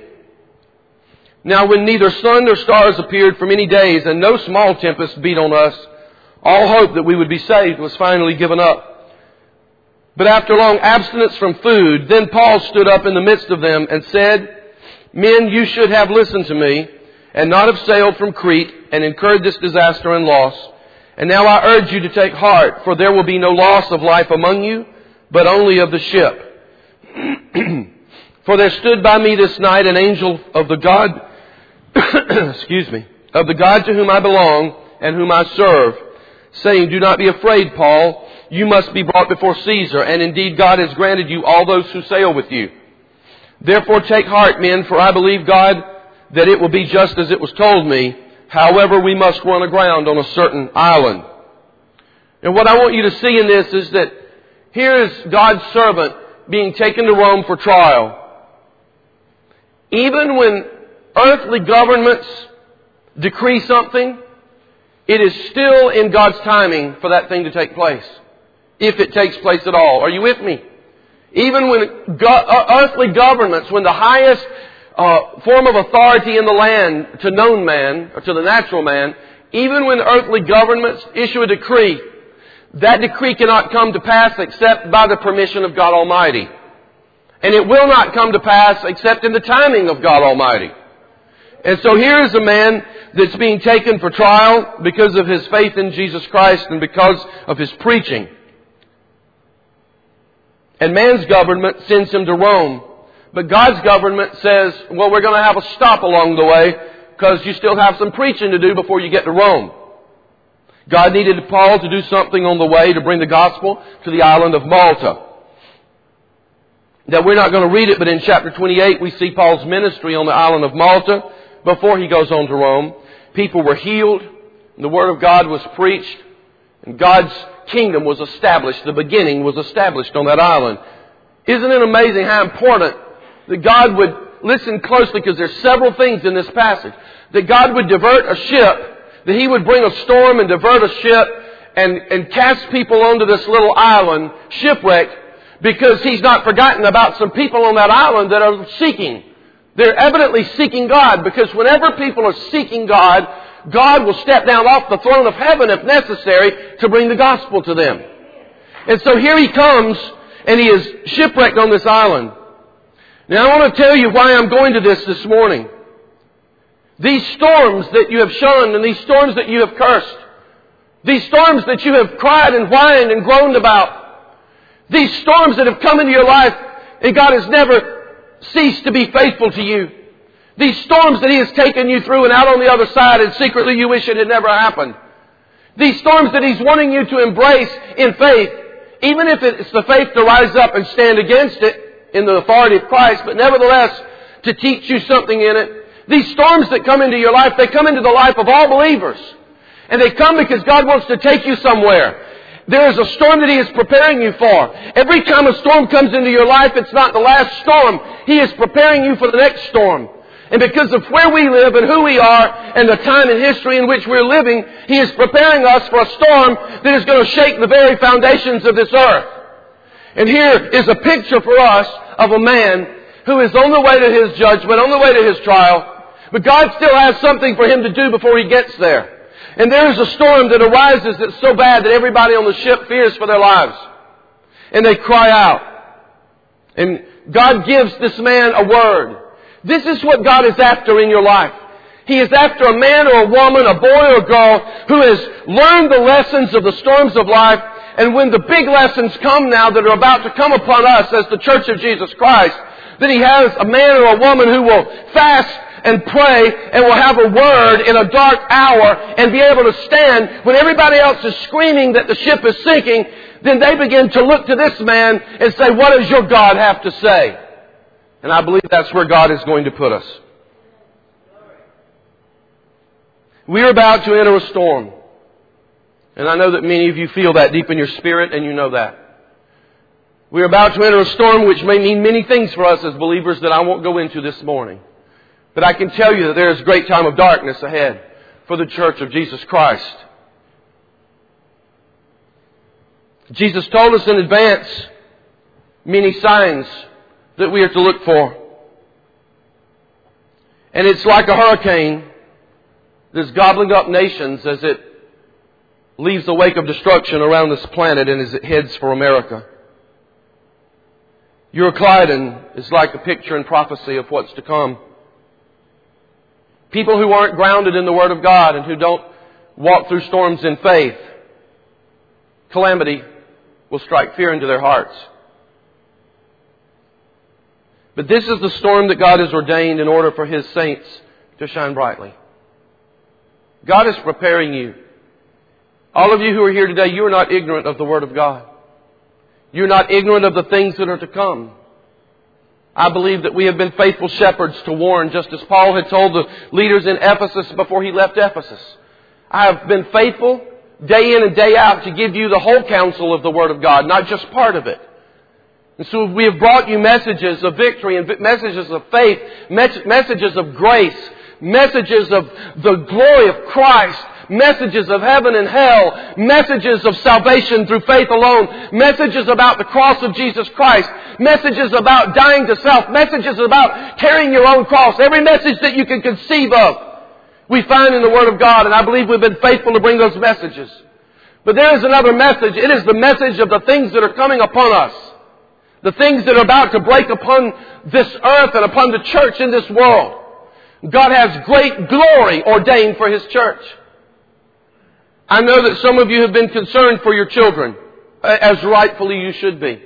Now when neither sun nor stars appeared for many days, and no small tempest beat on us, all hope that we would be saved was finally given up. But after long abstinence from food, then Paul stood up in the midst of them and said, Men, you should have listened to me, and not have sailed from Crete, and incurred this disaster and loss. And now I urge you to take heart, for there will be no loss of life among you, but only of the ship. For there stood by me this night an angel of the God, excuse me, of the God to whom I belong, and whom I serve, saying, Do not be afraid, Paul. You must be brought before Caesar, and indeed God has granted you all those who sail with you. Therefore take heart, men, for I believe God that it will be just as it was told me. However, we must run aground on a certain island. And what I want you to see in this is that here is God's servant being taken to Rome for trial. Even when earthly governments decree something, it is still in God's timing for that thing to take place. If it takes place at all. Are you with me? Even when go- earthly governments, when the highest uh, form of authority in the land to known man, or to the natural man, even when earthly governments issue a decree, that decree cannot come to pass except by the permission of God Almighty. And it will not come to pass except in the timing of God Almighty. And so here is a man that's being taken for trial because of his faith in Jesus Christ and because of his preaching. And man's government sends him to Rome. But God's government says, well, we're going to have a stop along the way because you still have some preaching to do before you get to Rome. God needed Paul to do something on the way to bring the gospel to the island of Malta. Now, we're not going to read it, but in chapter twenty-eight we see Paul's ministry on the island of Malta before he goes on to Rome. People were healed, and the Word of God was preached, and God's kingdom was established. The beginning was established on that island. Isn't it amazing how important that God would, listen closely because there's several things in this passage, that God would divert a ship, that He would bring a storm and divert a ship and, and cast people onto this little island, shipwrecked, because He's not forgotten about some people on that island that are seeking. They're evidently seeking God, because whenever people are seeking God, God will step down off the throne of heaven if necessary to bring the gospel to them. And so here he comes, and he is shipwrecked on this island. Now I want to tell you why I'm going to this this morning. These storms that you have shunned, and these storms that you have cursed, these storms that you have cried and whined and groaned about, these storms that have come into your life, and God has never ceased to be faithful to you. These storms that He has taken you through and out on the other side, and secretly you wish it had never happened. These storms that He's wanting you to embrace in faith, even if it's the faith to rise up and stand against it in the authority of Christ, but nevertheless to teach you something in it. These storms that come into your life, they come into the life of all believers. And they come because God wants to take you somewhere. There is a storm that He is preparing you for. Every time a storm comes into your life, it's not the last storm. He is preparing you for the next storm. And because of where we live and who we are and the time in history in which we're living, He is preparing us for a storm that is going to shake the very foundations of this earth. And here is a picture for us of a man who is on the way to his judgment, on the way to his trial. But God still has something for him to do before he gets there. And there is a storm that arises that's so bad that everybody on the ship fears for their lives. And they cry out. And God gives this man a word. This is what God is after in your life. He is after a man or a woman, a boy or a girl who has learned the lessons of the storms of life. And when the big lessons come now that are about to come upon us as the Church of Jesus Christ, that He has a man or a woman who will fast and pray and will have a word in a dark hour and be able to stand when everybody else is screaming that the ship is sinking, then they begin to look to this man and say, what does your God have to say? And I believe that's where God is going to put us. We are about to enter a storm. And I know that many of you feel that deep in your spirit, and you know that. We are about to enter a storm which may mean many things for us as believers that I won't go into this morning. But I can tell you that there is a great time of darkness ahead for the church of Jesus Christ. Jesus told us in advance many signs that we are to look for. And it's like a hurricane that's gobbling up nations as it leaves a wake of destruction around this planet and as it heads for America. Euroclydon is like a picture and prophecy of what's to come. People who aren't grounded in the Word of God and who don't walk through storms in faith, calamity will strike fear into their hearts. But this is the storm that God has ordained in order for His saints to shine brightly. God is preparing you. All of you who are here today, you are not ignorant of the Word of God. You're not ignorant of the things that are to come. I believe that we have been faithful shepherds to warn, just as Paul had told the leaders in Ephesus before he left Ephesus. I have been faithful day in and day out to give you the whole counsel of the Word of God, not just part of it. And so we have brought you messages of victory and messages of faith, messages of grace, messages of the glory of Christ, messages of heaven and hell, messages of salvation through faith alone, messages about the cross of Jesus Christ, messages about dying to self, messages about carrying your own cross. Every message that you can conceive of, we find in the Word of God, and I believe we've been faithful to bring those messages. But there is another message. It is the message of the things that are coming upon us. The things that are about to break upon this earth and upon the church in this world. God has great glory ordained for His church. I know that some of you have been concerned for your children, as rightfully you should be.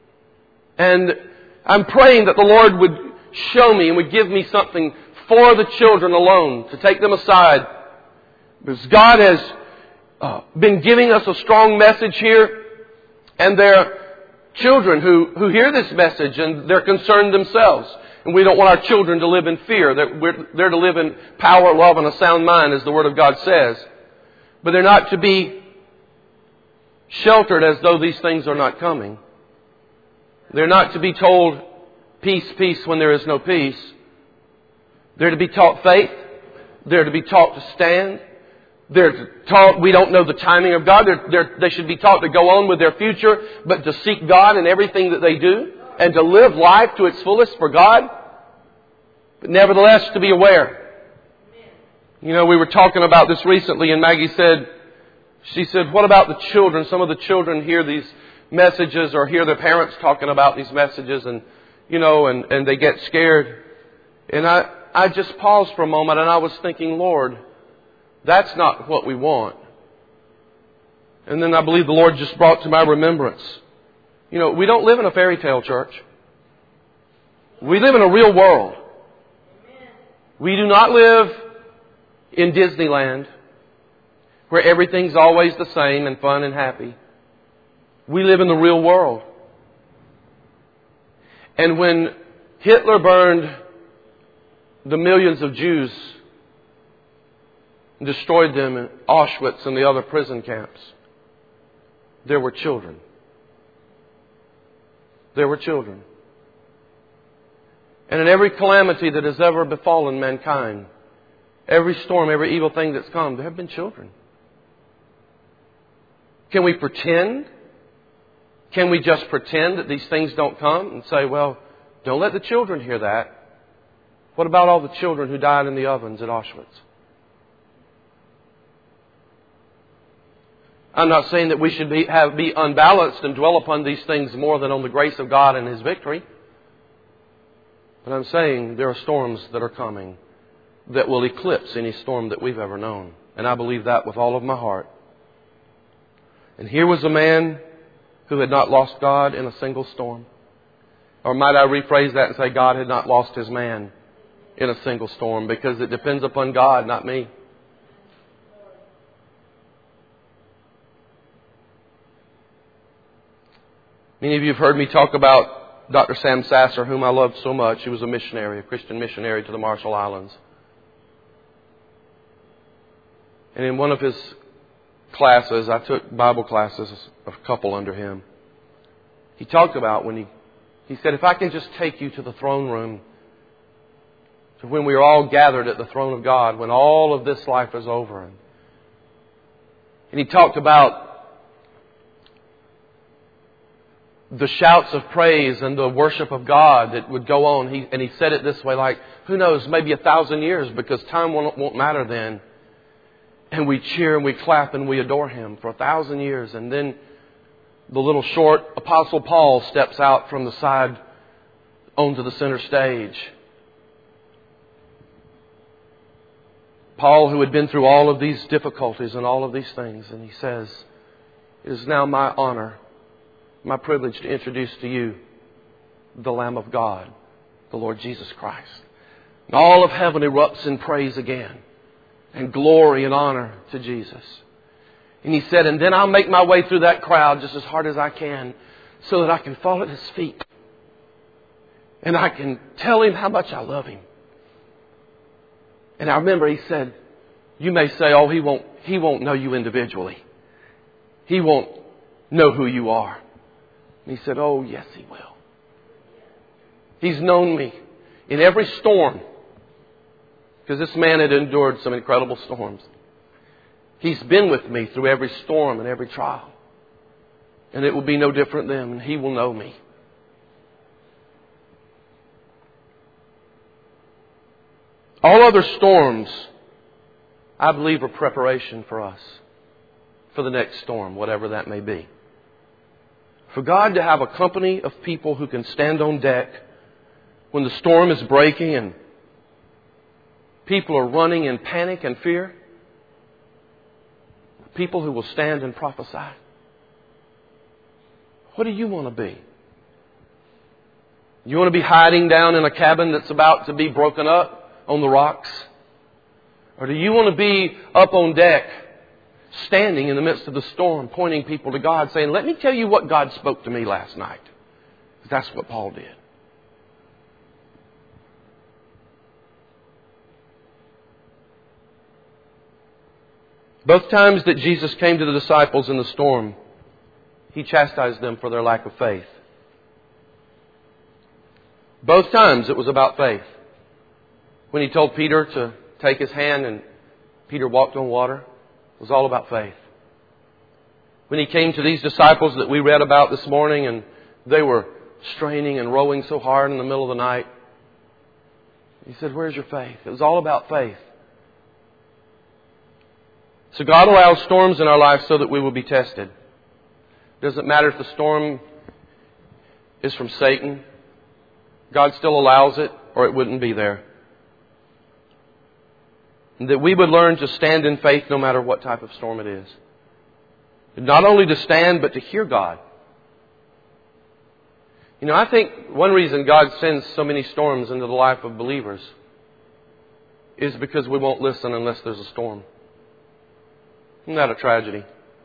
And I'm praying that the Lord would show me and would give me something for the children alone, to take them aside. Because God has uh, been giving us a strong message here, and there are children who, who hear this message and they're concerned themselves. And we don't want our children to live in fear. They're, we're, they're to live in power, love, and a sound mind, as the Word of God says. But they're not to be sheltered as though these things are not coming. They're not to be told, peace, peace, when there is no peace. They're to be taught faith. They're to be taught to stand. They're taught we don't know the timing of God. They're, they're, they should be taught to go on with their future, but to seek God in everything that they do, and to live life to its fullest for God. But nevertheless, to be aware. You know, we were talking about this recently, and Maggie said, she said, what about the children? Some of the children hear these messages or hear their parents talking about these messages, and, you know, and, and they get scared. And I, I just paused for a moment, and I was thinking, Lord, that's not what we want. And then I believe the Lord just brought to my remembrance. You know, we don't live in a fairy tale church. We live in a real world. We do not live in Disneyland, where everything's always the same and fun and happy. We live in the real world. And when Hitler burned the millions of Jews, destroyed them in Auschwitz and the other prison camps, there were children. There were children. And in every calamity that has ever befallen mankind, every storm, every evil thing that's come, there have been children. Can we pretend? Can we just pretend that these things don't come and say, well, don't let the children hear that? What about all the children who died in the ovens at Auschwitz? I'm not saying that we should be, have, be unbalanced and dwell upon these things more than on the grace of God and His victory. But I'm saying there are storms that are coming that will eclipse any storm that we've ever known. And I believe that with all of my heart. And here was a man who had not lost God in a single storm. Or might I rephrase that and say God had not lost His man in a single storm because it depends upon God, not me. Many of you have heard me talk about Doctor Sam Sasser, whom I loved so much. He was a missionary, a Christian missionary to the Marshall Islands. And in one of his classes, I took Bible classes, a couple under him. He talked about when he, he said, if I can just take you to the throne room, to when we are all gathered at the throne of God, when all of this life is over. And, and he talked about the shouts of praise and the worship of God that would go on. He, and he said it this way, like, who knows, maybe a thousand years, because time won't, won't matter then. And we cheer and we clap and we adore Him for a thousand years. And then the little short Apostle Paul steps out from the side onto the center stage. Paul, who had been through all of these difficulties and all of these things. And he says, it is now my honor, my privilege to introduce to you the Lamb of God, the Lord Jesus Christ. And all of heaven erupts in praise again. And glory and honor to Jesus. And he said, and then I'll make my way through that crowd just as hard as I can so that I can fall at His feet. And I can tell Him how much I love Him. And I remember he said, you may say, oh, he won't, he won't know you individually. He won't know who you are. And he said, oh, yes, He will. He's known me in every storm. Because this man had endured some incredible storms. He's been with me through every storm and every trial. And it will be no different then. And He will know me. All other storms, I believe, are preparation for us. For the next storm, whatever that may be. For God to have a company of people who can stand on deck when the storm is breaking and people are running in panic and fear. People who will stand and prophesy. What do you want to be? You want to be hiding down in a cabin that's about to be broken up on the rocks? Or do you want to be up on deck, standing in the midst of the storm, pointing people to God, saying, let me tell you what God spoke to me last night? That's what Paul did. Both times that Jesus came to the disciples in the storm, He chastised them for their lack of faith. Both times it was about faith. When He told Peter to take his hand and Peter walked on water, it was all about faith. When He came to these disciples that we read about this morning and they were straining and rowing so hard in the middle of the night, He said, where's your faith? It was all about faith. So God allows storms in our life so that we will be tested. It doesn't matter if the storm is from Satan. God still allows it, or it wouldn't be there. And that we would learn to stand in faith no matter what type of storm it is. And not only to stand, but to hear God. You know, I think one reason God sends so many storms into the life of believers is because we won't listen unless there's a storm. Isn't that a tragedy?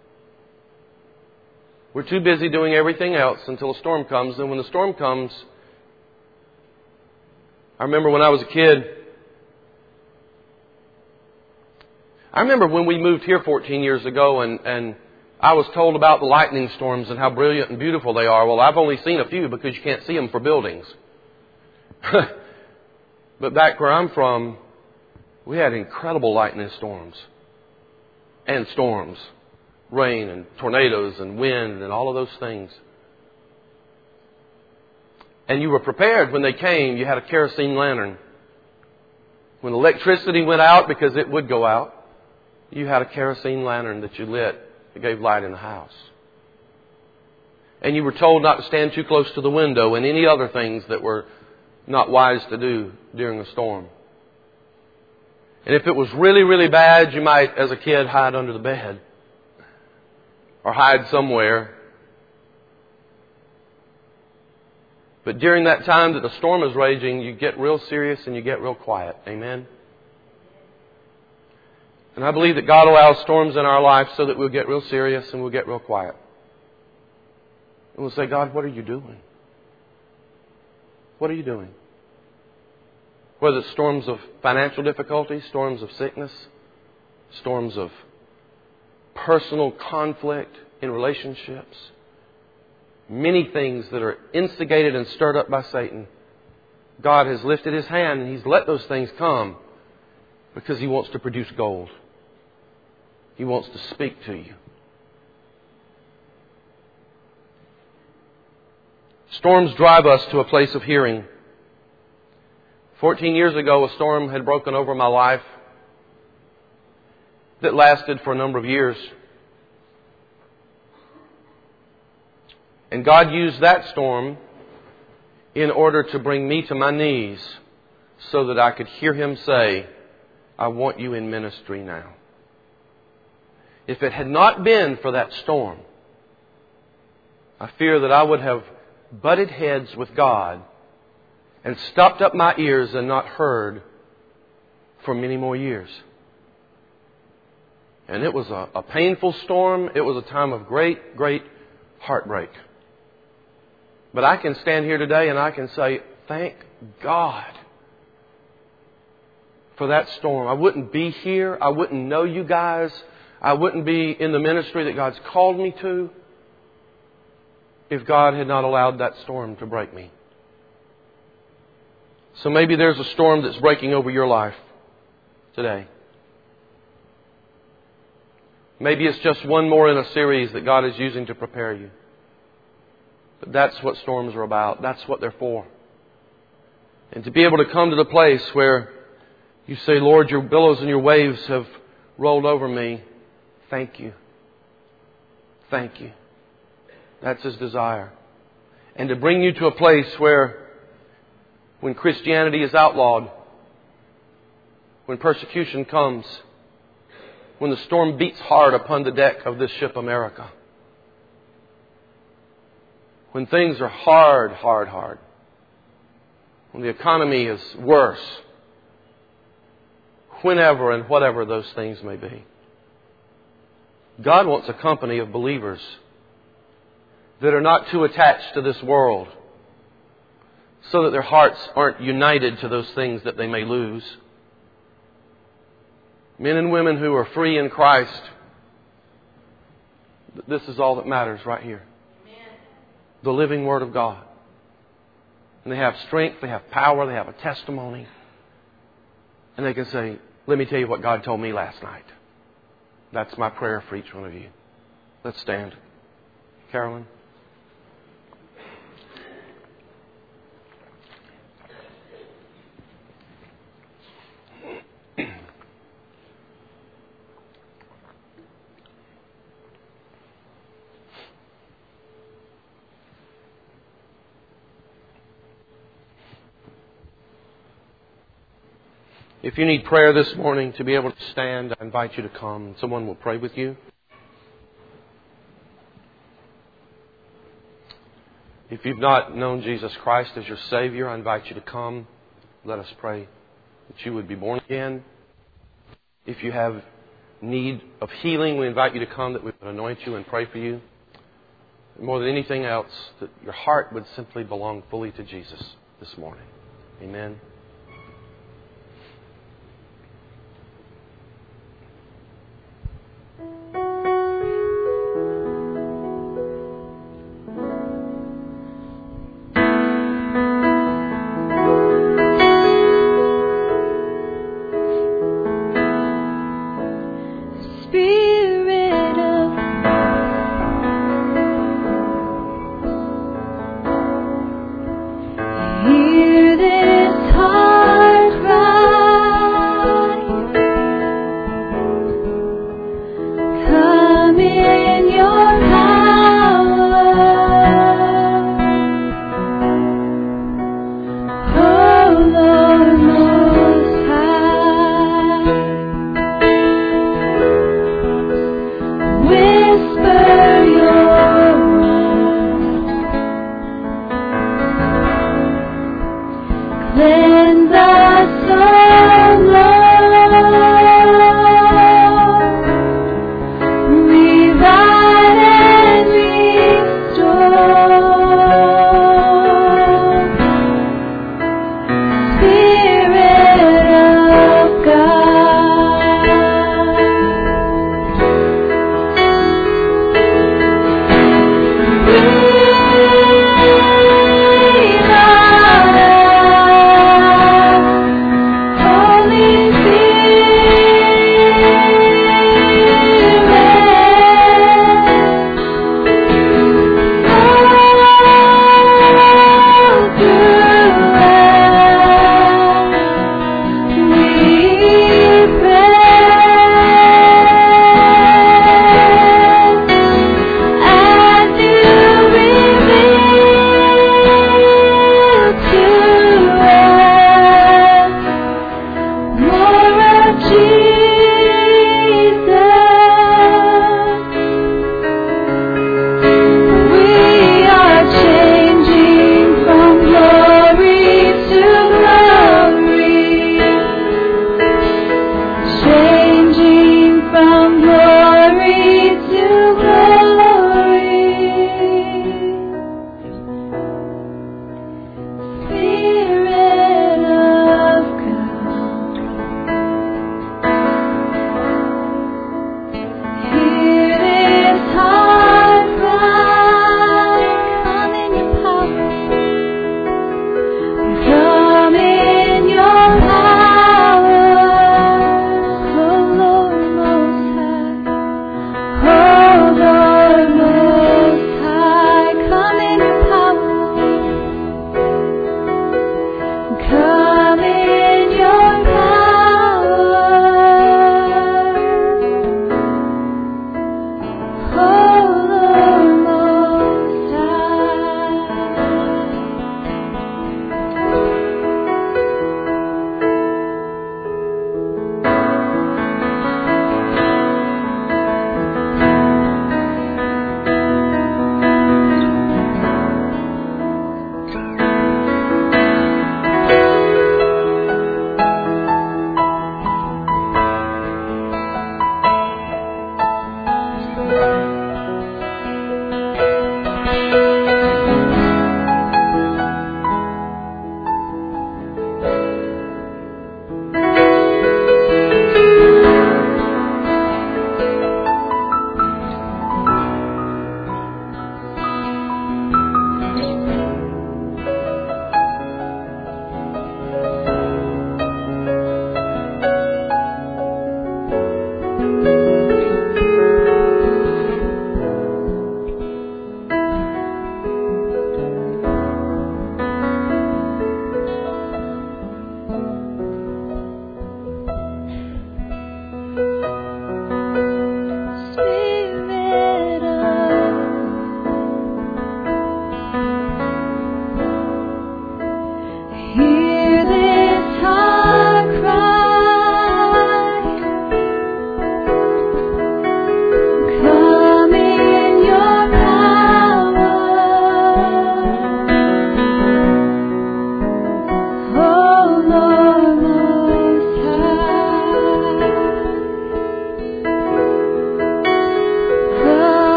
We're too busy doing everything else until a storm comes. And when the storm comes, I remember when I was a kid, I remember when we moved here fourteen years ago and, and I was told about the lightning storms and how brilliant and beautiful they are. Well, I've only seen a few because you can't see them for buildings. But back where I'm from, we had incredible lightning storms. And storms, rain and tornadoes and wind and all of those things. And you were prepared when they came. You had a kerosene lantern. When electricity went out, because it would go out, you had a kerosene lantern that you lit that gave light in the house. And you were told not to stand too close to the window and any other things that were not wise to do during a storm. And if it was really, really bad, you might, as a kid, hide under the bed. Or hide somewhere. But during that time that the storm is raging, you get real serious and you get real quiet. Amen? And I believe that God allows storms in our life so that we'll get real serious and we'll get real quiet. And we'll say, God, what are you doing? What are you doing? Whether it's storms of financial difficulty, storms of sickness, storms of personal conflict in relationships, many things that are instigated and stirred up by Satan. God has lifted His hand and He's let those things come because He wants to produce gold. He wants to speak to you. Storms drive us to a place of hearing. Fourteen years ago, a storm had broken over my life that lasted for a number of years. And God used that storm in order to bring me to my knees so that I could hear Him say, I want you in ministry now. If it had not been for that storm, I fear that I would have butted heads with God and stopped up my ears and not heard for many more years. And it was a, a painful storm. It was a time of great, great heartbreak. But I can stand here today and I can say, thank God for that storm. I wouldn't be here. I wouldn't know you guys. I wouldn't be in the ministry that God's called me to if God had not allowed that storm to break me. So maybe there's a storm that's breaking over your life today. Maybe it's just one more in a series that God is using to prepare you. But that's what storms are about. That's what they're for. And to be able to come to the place where you say, Lord, your billows and your waves have rolled over me. Thank you. Thank you. That's His desire. And to bring you to a place where when Christianity is outlawed, when persecution comes, when the storm beats hard upon the deck of this ship America, when things are hard, hard, hard, when the economy is worse, whenever and whatever those things may be, God wants a company of believers that are not too attached to this world so that their hearts aren't united to those things that they may lose. Men and women who are free in Christ, this is all that matters right here. Amen. The living Word of God. And they have strength, they have power, they have a testimony. And they can say, let me tell you what God told me last night. That's my prayer for each one of you. Let's stand. Carolyn. If you need prayer this morning to be able to stand, I invite you to come. Someone will pray with you. If you've not known Jesus Christ as your Savior, I invite you to come. Let us pray that you would be born again. If you have need of healing, we invite you to come that we would anoint you and pray for you. More than anything else, that your heart would simply belong fully to Jesus this morning. Amen. Hear this heart.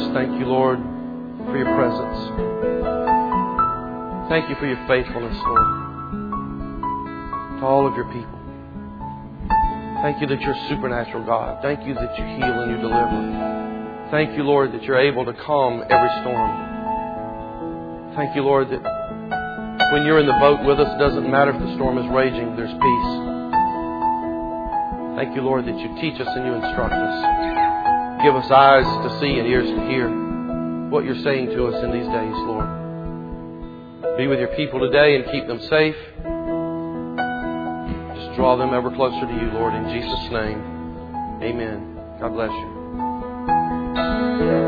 just thank you, Lord, for your presence. Thank you for your faithfulness, Lord, to all of your people. Thank you that you're a supernatural God. Thank you that you heal and you deliver. Thank you, Lord, that you're able to calm every storm. Thank you, Lord, that when you're in the boat with us, it doesn't matter if the storm is raging, there's peace. Thank you, Lord, that you teach us and you instruct us. Give us eyes to see and ears to hear what you're saying to us in these days, Lord. Be with your people today and keep them safe. Just draw them ever closer to you, Lord, in Jesus' name. Amen. God bless you.